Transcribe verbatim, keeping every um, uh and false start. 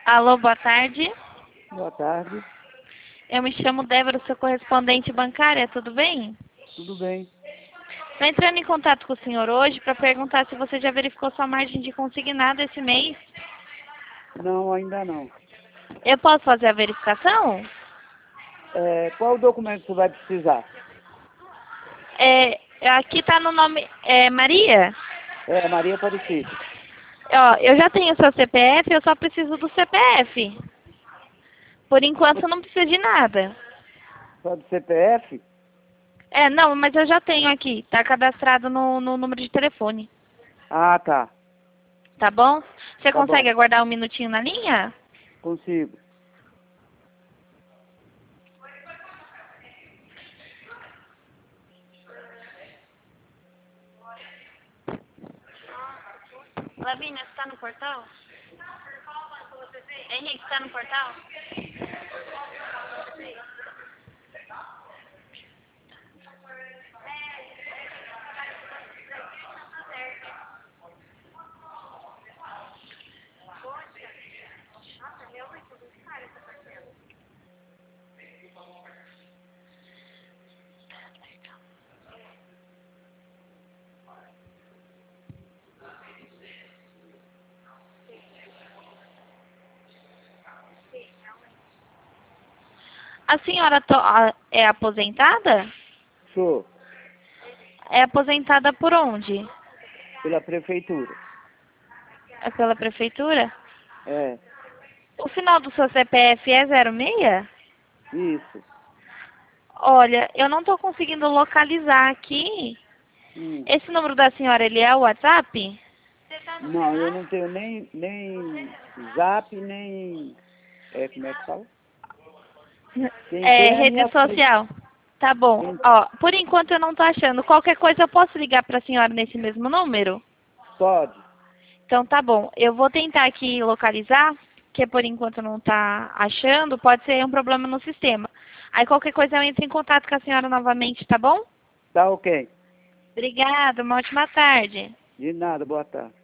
Alô, boa tarde. Boa tarde. Eu me chamo Débora, sou correspondente bancária, tudo bem? Tudo bem? Estou entrando em contato com o senhor hoje para perguntar se você já verificou sua margem de consignado esse mês. Não, ainda não. Eu posso fazer a verificação? É, qual o documento você vai precisar? É, aqui está no nome é, Maria. É, Maria Aparecida. Ó, eu já tenho seu C P F, eu só preciso do C P F. Por enquanto não preciso de nada. Só do C P F? É, não, mas eu já tenho aqui. Está cadastrado no, no número de telefone. Ah, tá. Tá bom? Você Tá consegue bom. aguardar um minutinho na linha? Consigo. Lavínia, você tá no portal? Henrique, você tá no portal? A senhora to- a- é aposentada? Sou. É aposentada por onde? Pela prefeitura. É pela prefeitura? É, O final do seu C P F é zero seis? isso. Olha, eu não estou conseguindo localizar aqui. Hum. Esse número da senhora, ele é o WhatsApp? Não, eu não tenho nem, nem zap, nem... É, como é que fala? Quem É, tem é a rede minha filha. social. Tá bom. Quem Ó, por enquanto eu não tô achando. Qualquer coisa eu posso ligar para a senhora nesse mesmo número? pode. Então tá bom. Eu vou tentar aqui localizar, que por enquanto não tá achando, pode ser um problema no sistema. Aí qualquer coisa eu entro em contato com a senhora novamente, tá bom? Tá ok. Obrigada, uma ótima tarde. De nada, boa tarde.